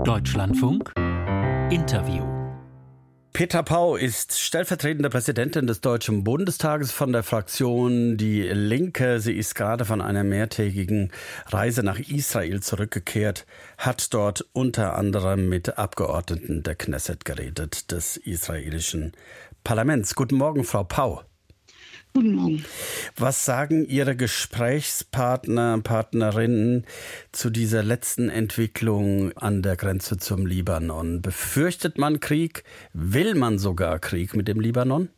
Deutschlandfunk Interview. Petra Pau ist stellvertretende Präsidentin des Deutschen Bundestages von der Fraktion Die Linke. Sie ist gerade von einer mehrtägigen Reise nach Israel zurückgekehrt, hat dort unter anderem mit Abgeordneten der Knesset geredet, des israelischen Parlaments. Guten Morgen, Frau Pau. Guten Morgen. Was sagen Ihre Gesprächspartner, Partnerinnen zu dieser letzten Entwicklung an der Grenze zum Libanon? Befürchtet man Krieg? Will man sogar Krieg mit dem Libanon?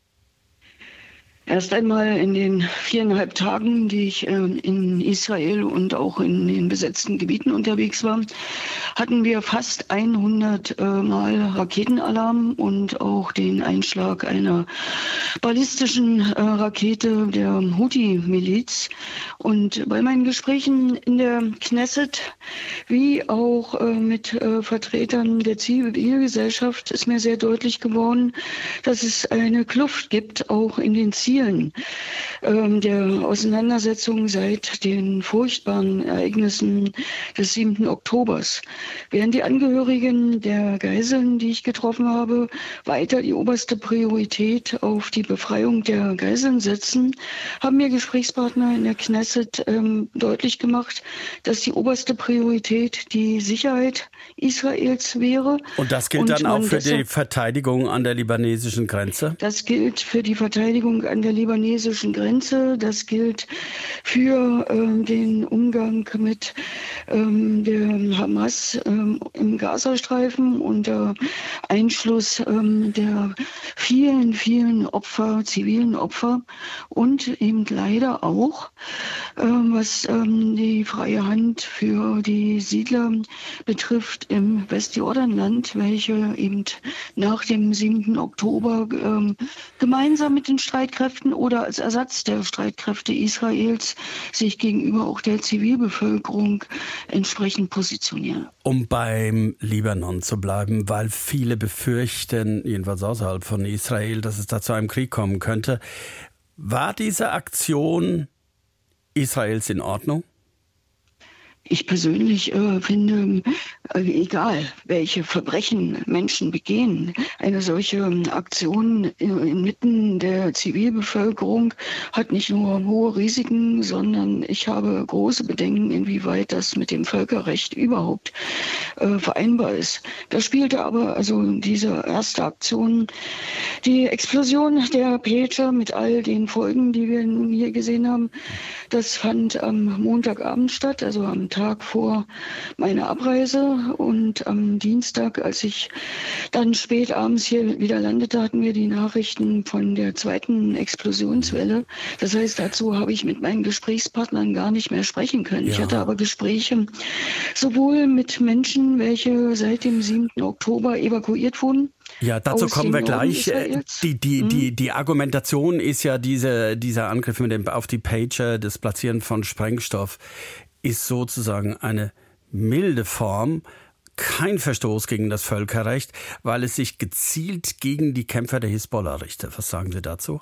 Erst einmal in den 4,5 Tagen, die ich in Israel und auch in den besetzten Gebieten unterwegs war, hatten wir fast 100 Mal Raketenalarm und auch den Einschlag einer ballistischen Rakete der Houthi-Miliz. Und bei meinen Gesprächen in der Knesset wie auch mit Vertretern der Zivilgesellschaft ist mir sehr deutlich geworden, dass es eine Kluft gibt, auch in den Zielen der Auseinandersetzung seit den furchtbaren Ereignissen des 7. Oktobers. Während die Angehörigen der Geiseln, die ich getroffen habe, weiter die oberste Priorität auf die Befreiung der Geiseln setzen, haben mir Gesprächspartner in der Knesset deutlich gemacht, dass die oberste Priorität die Sicherheit Israels wäre. Und das gilt dann auch für die Verteidigung an der libanesischen Grenze? Das gilt für die Verteidigung an der libanesischen Grenze. Das gilt für den Umgang mit der Hamas im Gazastreifen unter Einschluss der vielen, vielen Opfer, zivilen Opfer und eben leider auch, was die freie Hand für die Siedler betrifft im Westjordanland, welche eben nach dem 7. Oktober gemeinsam mit den Streitkräften oder als Ersatz der Streitkräfte Israels sich gegenüber auch der Zivilbevölkerung entsprechend positionieren. Um beim Libanon zu bleiben, weil viele befürchten, jedenfalls außerhalb von Israel, dass es da zu einem Krieg kommen könnte. War diese Aktion Israels in Ordnung? Ich persönlich finde, egal welche Verbrechen Menschen begehen, eine solche Aktion inmitten der Zivilbevölkerung hat nicht nur hohe Risiken, sondern ich habe große Bedenken, inwieweit das mit dem Völkerrecht überhaupt vereinbar ist. Da spielte aber also diese erste Aktion, die Explosion der Pager mit all den Folgen, die wir nun hier gesehen haben, das fand am Montagabend statt, also am Tag vor meiner Abreise, und am Dienstag, als ich dann spät abends hier wieder landete, hatten wir die Nachrichten von der zweiten Explosionswelle. Das heißt, dazu habe ich mit meinen Gesprächspartnern gar nicht mehr sprechen können. Ja. Ich hatte aber Gespräche sowohl mit Menschen, welche seit dem 7. Oktober evakuiert wurden. Ja, dazu kommen wir gleich. Die Argumentation ist ja, dieser Angriff auf die Pager, das Platzieren von Sprengstoff, ist sozusagen eine milde Form, kein Verstoß gegen das Völkerrecht, weil es sich gezielt gegen die Kämpfer der Hisbollah richtet. Was sagen Sie dazu?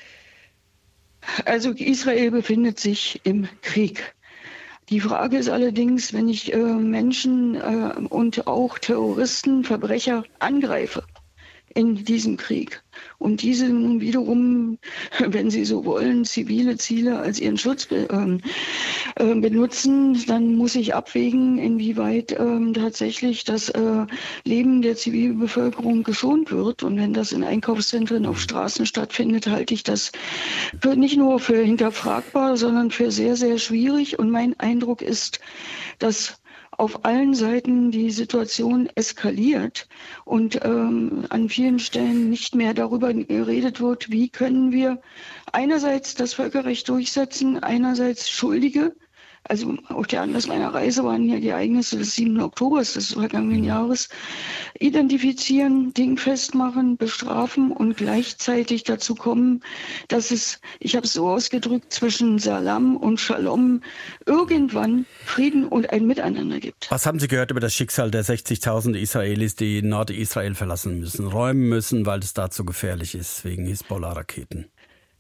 Also Israel befindet sich im Krieg. Die Frage ist allerdings, wenn ich Menschen und auch Terroristen, Verbrecher angreife in diesem Krieg und diese nun wiederum, wenn sie so wollen, zivile Ziele als ihren Schutz benutzen, dann muss ich abwägen, inwieweit tatsächlich das Leben der Zivilbevölkerung geschont wird. Und wenn das in Einkaufszentren auf Straßen stattfindet, halte ich das nicht nur für hinterfragbar, sondern für sehr, sehr schwierig. Und mein Eindruck ist, dass auf allen Seiten die Situation eskaliert und an vielen Stellen nicht mehr darüber geredet wird, wie können wir einerseits das Völkerrecht durchsetzen, einerseits Schuldige. Also auf der Anlass meiner Reise waren ja die Ereignisse des 7. Oktobers des vergangenen Jahres. Identifizieren, dingfest machen, bestrafen und gleichzeitig dazu kommen, dass es, ich habe es so ausgedrückt, zwischen Salam und Shalom irgendwann Frieden und ein Miteinander gibt. Was haben Sie gehört über das Schicksal der 60.000 Israelis, die Nordisrael verlassen müssen, räumen müssen, weil es da zu gefährlich ist wegen Hisbollah-Raketen?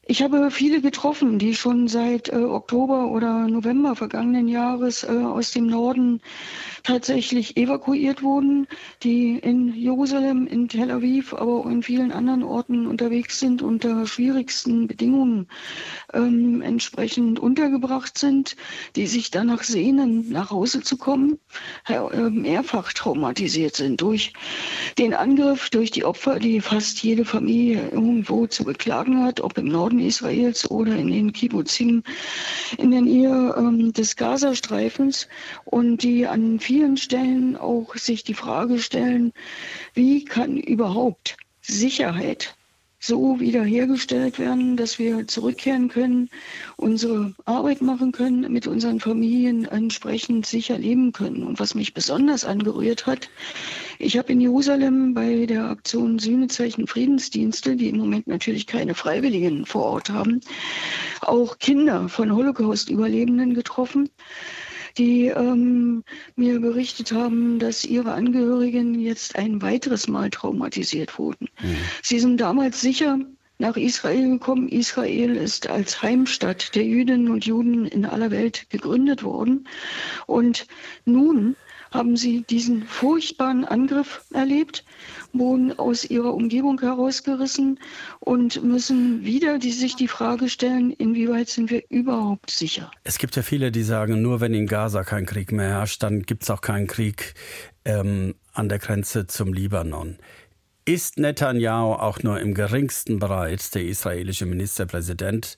Ich habe viele getroffen, die schon seit Oktober oder November vergangenen Jahres aus dem Norden tatsächlich evakuiert wurden, die in Jerusalem, in Tel Aviv, aber auch in vielen anderen Orten unterwegs sind, unter schwierigsten Bedingungen entsprechend untergebracht sind, die sich danach sehnen, nach Hause zu kommen, mehrfach traumatisiert sind durch den Angriff, durch die Opfer, die fast jede Familie irgendwo zu beklagen hat, ob im Norden Israels oder in den Kibbuzim in der Nähe des Gazastreifens, und die an vielen Stellen auch sich die Frage stellen, wie kann überhaupt Sicherheit so wiederhergestellt werden, dass wir zurückkehren können, unsere Arbeit machen können, mit unseren Familien entsprechend sicher leben können. Und was mich besonders angerührt hat, ich habe in Jerusalem bei der Aktion Sühnezeichen Friedensdienste, die im Moment natürlich keine Freiwilligen vor Ort haben, auch Kinder von Holocaust-Überlebenden getroffen, die mir berichtet haben, dass ihre Angehörigen jetzt ein weiteres Mal traumatisiert wurden. Sie sind damals sicher nach Israel gekommen. Israel ist als Heimstatt der Jüdinnen und Juden in aller Welt gegründet worden. Und nun haben sie diesen furchtbaren Angriff erlebt, wurden aus ihrer Umgebung herausgerissen und müssen wieder sich die Frage stellen, inwieweit sind wir überhaupt sicher? Es gibt ja viele, die sagen, nur wenn in Gaza kein Krieg mehr herrscht, dann gibt es auch keinen Krieg an der Grenze zum Libanon. Ist Netanyahu auch nur im geringsten bereit, der israelische Ministerpräsident,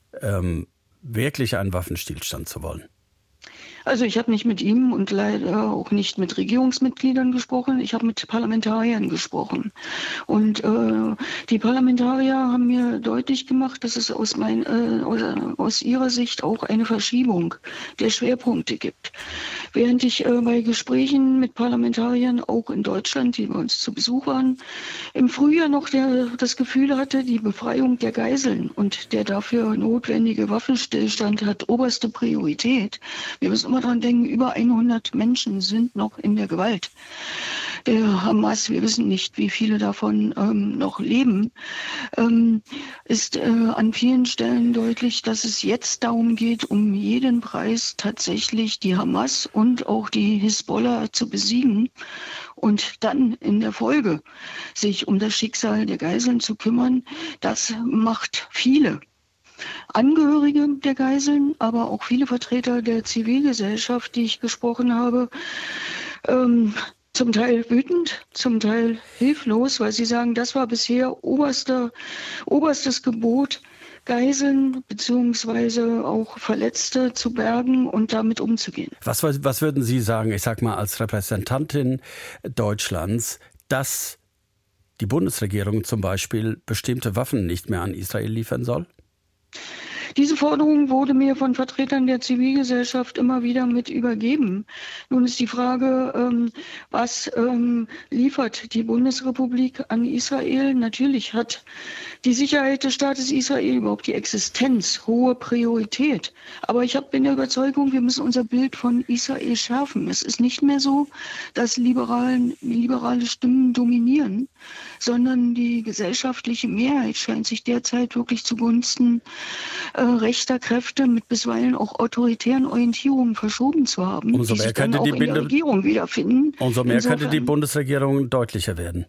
wirklich einen Waffenstillstand zu wollen? Also ich habe nicht mit ihm und leider auch nicht mit Regierungsmitgliedern gesprochen. Ich habe mit Parlamentariern gesprochen. Und die Parlamentarier haben mir deutlich gemacht, dass es aus ihrer Sicht auch eine Verschiebung der Schwerpunkte gibt. Während ich bei Gesprächen mit Parlamentariern, auch in Deutschland, die bei uns zu Besuch waren, im Frühjahr noch das Gefühl hatte, die Befreiung der Geiseln und der dafür notwendige Waffenstillstand hat oberste Priorität. Wir müssen immer daran denken, über 100 Menschen sind noch in der Gewalt der Hamas. Wir wissen nicht, wie viele davon noch leben. Ist an vielen Stellen deutlich, dass es jetzt darum geht, um jeden Preis tatsächlich die Hamas und auch die Hisbollah zu besiegen und dann in der Folge sich um das Schicksal der Geiseln zu kümmern. Das macht viele Angehörige der Geiseln, aber auch viele Vertreter der Zivilgesellschaft, die ich gesprochen habe, zum Teil wütend, zum Teil hilflos, weil sie sagen, das war bisher oberstes Gebot, Geiseln bzw. auch Verletzte zu bergen und damit umzugehen. Was würden Sie sagen, ich sag mal als Repräsentantin Deutschlands, dass die Bundesregierung zum Beispiel bestimmte Waffen nicht mehr an Israel liefern soll? Diese Forderung wurde mir von Vertretern der Zivilgesellschaft immer wieder mit übergeben. Nun ist die Frage, was liefert die Bundesrepublik an Israel? Natürlich hat die Sicherheit des Staates Israel, überhaupt die Existenz, hohe Priorität. Aber ich bin der Überzeugung, wir müssen unser Bild von Israel schärfen. Es ist nicht mehr so, dass liberale Stimmen dominieren, sondern die gesellschaftliche Mehrheit scheint sich derzeit wirklich zugunsten rechter Kräfte mit bisweilen auch autoritären Orientierungen verschoben zu haben, umso mehr könnte die Regierung wiederfinden. Umso mehr könnte die Bundesregierung deutlicher werden.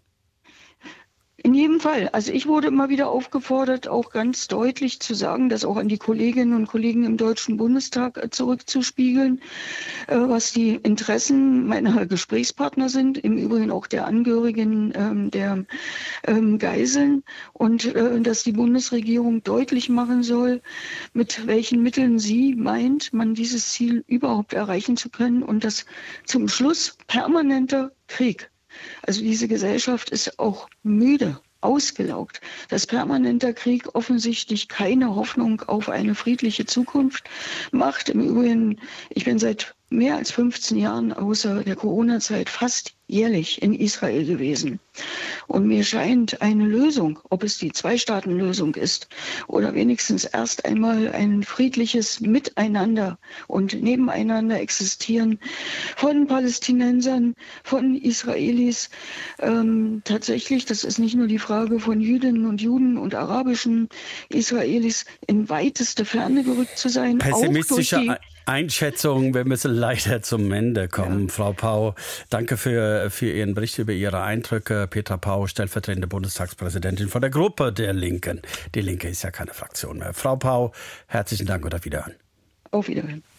In jedem Fall. Also ich wurde immer wieder aufgefordert, auch ganz deutlich zu sagen, das auch an die Kolleginnen und Kollegen im Deutschen Bundestag zurückzuspiegeln, was die Interessen meiner Gesprächspartner sind, im Übrigen auch der Angehörigen der Geiseln, und dass die Bundesregierung deutlich machen soll, mit welchen Mitteln sie meint, man dieses Ziel überhaupt erreichen zu können, und dass zum Schluss permanenter Krieg. Also diese Gesellschaft ist auch müde, ausgelaugt, dass permanenter Krieg offensichtlich keine Hoffnung auf eine friedliche Zukunft macht. Im Übrigen, ich bin seit mehr als 15 Jahren außer der Corona-Zeit fast jährlich in Israel gewesen. Und mir scheint eine Lösung, ob es die Zwei-Staaten-Lösung ist oder wenigstens erst einmal ein friedliches Miteinander und Nebeneinander existieren von Palästinensern, von Israelis. Tatsächlich, das ist nicht nur die Frage von Jüdinnen und Juden und arabischen Israelis, in weiteste Ferne gerückt zu sein. Pessimistische Einschätzung. Wir müssen leider zum Ende kommen. Ja. Frau Pau, danke für Ihren Bericht über Ihre Eindrücke. Petra Pau, stellvertretende Bundestagspräsidentin von der Gruppe der Linken. Die Linke ist ja keine Fraktion mehr. Frau Pau, herzlichen Dank und auf Wiederhören. Auf Wiederhören.